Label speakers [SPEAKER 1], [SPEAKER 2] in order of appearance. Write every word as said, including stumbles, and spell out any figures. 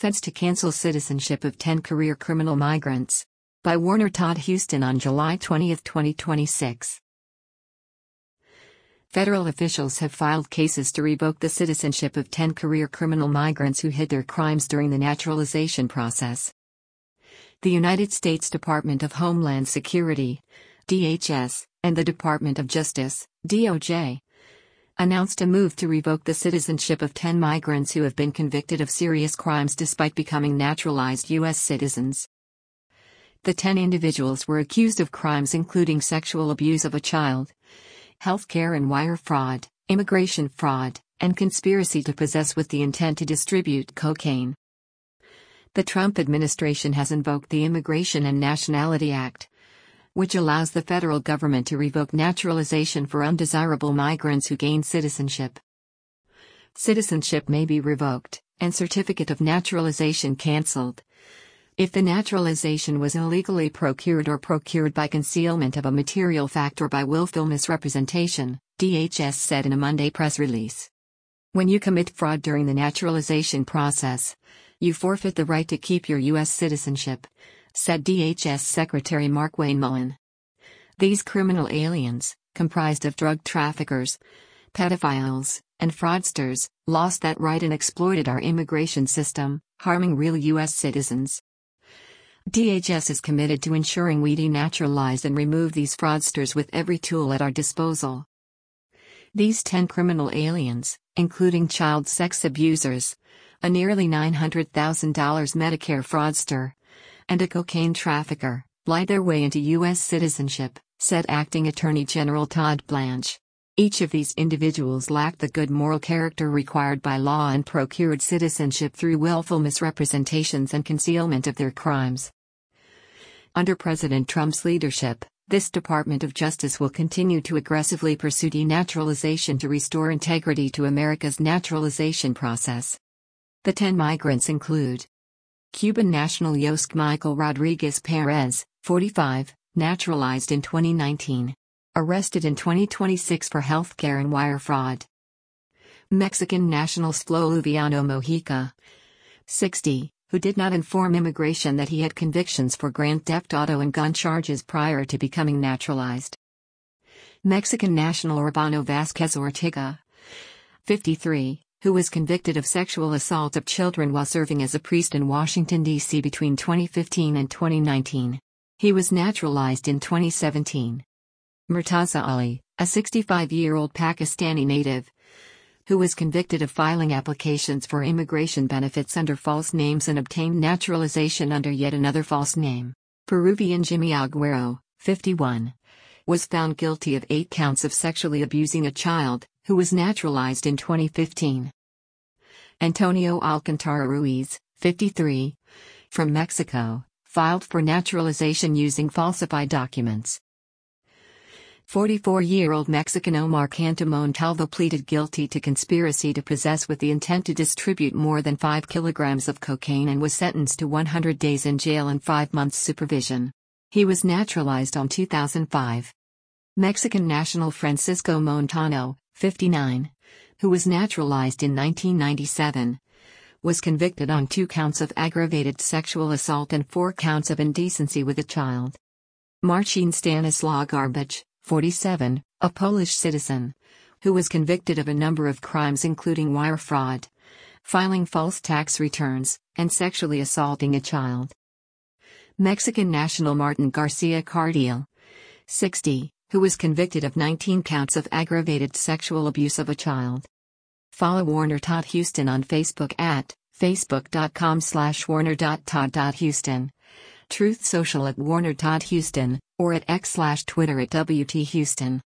[SPEAKER 1] Feds to cancel citizenship of ten career criminal migrants. By Warner Todd Huston on July twentieth, twenty twenty-six. Federal officials have filed cases to revoke the citizenship of ten career criminal migrants who hid their crimes during the naturalization process. The United States Department of Homeland Security, D H S, and the Department of Justice, D O J, announced a move to revoke the citizenship of ten migrants who have been convicted of serious crimes despite becoming naturalized U S citizens. The ten individuals were accused of crimes including sexual abuse of a child, healthcare and wire fraud, immigration fraud, and conspiracy to possess with the intent to distribute cocaine. The Trump administration has invoked the Immigration and Nationality Act, which allows the federal government to revoke naturalization for undesirable migrants who gain citizenship. Citizenship may be revoked, and certificate of naturalization canceled, if the naturalization was illegally procured or procured by concealment of a material fact or by willful misrepresentation, D H S said in a Monday press release. When you commit fraud during the naturalization process, you forfeit the right to keep your U S citizenship, said D H S Secretary Markwayne Mullin. These criminal aliens, comprised of drug traffickers, pedophiles, and fraudsters, lost that right and exploited our immigration system, harming real U S citizens. D H S is committed to ensuring we denaturalize and remove these fraudsters with every tool at our disposal. These ten criminal aliens, including child sex abusers, a nearly nine hundred thousand dollars Medicare fraudster, and a cocaine trafficker, lied their way into U S citizenship, said Acting Attorney General Todd Blanche. Each of these individuals lacked the good moral character required by law and procured citizenship through willful misrepresentations and concealment of their crimes. Under President Trump's leadership, this Department of Justice will continue to aggressively pursue denaturalization to restore integrity to America's naturalization process. The ten migrants include Cuban national Yosk Michael Rodriguez Perez, forty-five, naturalized in twenty nineteen. Arrested in twenty twenty-six for healthcare and wire fraud. Mexican national Flo Luviano Mojica, sixty, who did not inform immigration that he had convictions for grand theft auto and gun charges prior to becoming naturalized. Mexican national Urbano Vasquez Ortega, fifty-three, who was convicted of sexual assault of children while serving as a priest in Washington, D C between twenty fifteen and twenty nineteen. He was naturalized in twenty seventeen. Murtaza Ali, a sixty-five-year-old Pakistani native, who was convicted of filing applications for immigration benefits under false names and obtained naturalization under yet another false name. Peruvian Jimmy Aguero, fifty-one, was found guilty of eight counts of sexually abusing a child, who was naturalized in twenty fifteen. Antonio Alcantara Ruiz, fifty-three, from Mexico, filed for naturalization using falsified documents. forty-four-year-old Mexican Omar Canto Montalvo pleaded guilty to conspiracy to possess with the intent to distribute more than five kilograms of cocaine and was sentenced to one hundred days in jail and five months supervision. He was naturalized in two thousand five. Mexican national Francisco Montano, fifty-nine, who was naturalized in nineteen ninety-seven, was convicted on two counts of aggravated sexual assault and four counts of indecency with a child. Marcin Stanislaw Garbage, forty-seven, a Polish citizen, who was convicted of a number of crimes including wire fraud, filing false tax returns, and sexually assaulting a child. Mexican national Martin Garcia Cardiel, sixty, who was convicted of nineteen counts of aggravated sexual abuse of a child. Follow Warner Todd Huston on Facebook at facebook.com slash warner.todd.huston. Truth Social at Warner Todd Huston, or at X slash Twitter at W T Huston.